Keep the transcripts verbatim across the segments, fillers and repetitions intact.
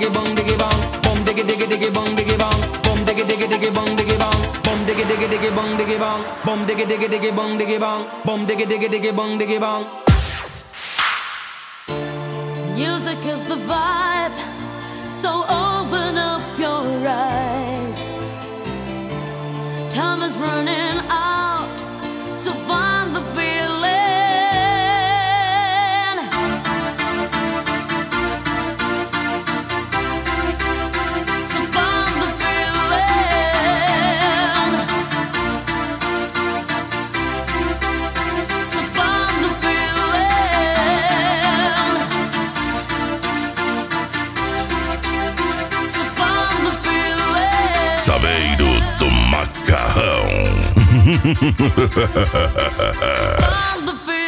diggy bong diggy bong, bom diggy diggy diggy bong diggy bong, bom diggy diggy diggy bong diggy bong, bom diggy diggy diggy bong diggy bong, bom diggy diggy diggy bong diggy bong, bom diggy diggy diggy bong diggy bong. Music is the vibe, so open up your eyes. Time is running out, so find the feeling. So find the feeling. So find the feeling. So find the feeling. Saveiro do Macarrão. Find the feeling.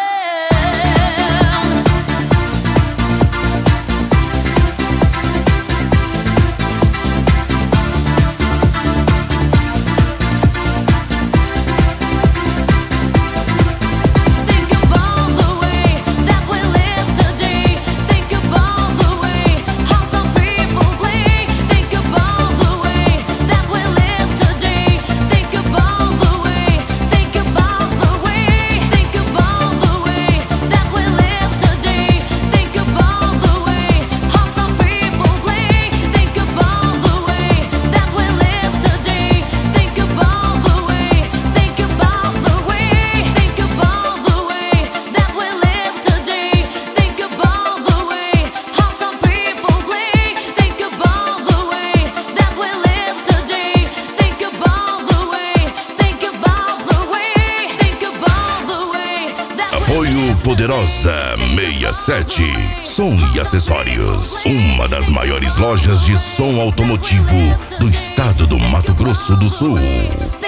Think about the way that we live today. Think about the way how some people play. Think about the way that we live today. Think about the way. Think about the way. Think about the way that we live today. Think about the way how some people play. Think about the way that we live today. Think about the way. Think about the way. Think about the way that we live today. Think about the way how some people play. Think about the way that we live today. Think about the way. Think about the way. Think about the way that we Apoio Poderosa sessenta e sete. Som e acessórios. Uma das maiores lojas de som automotivo do estado do Mato Grosso do Sul.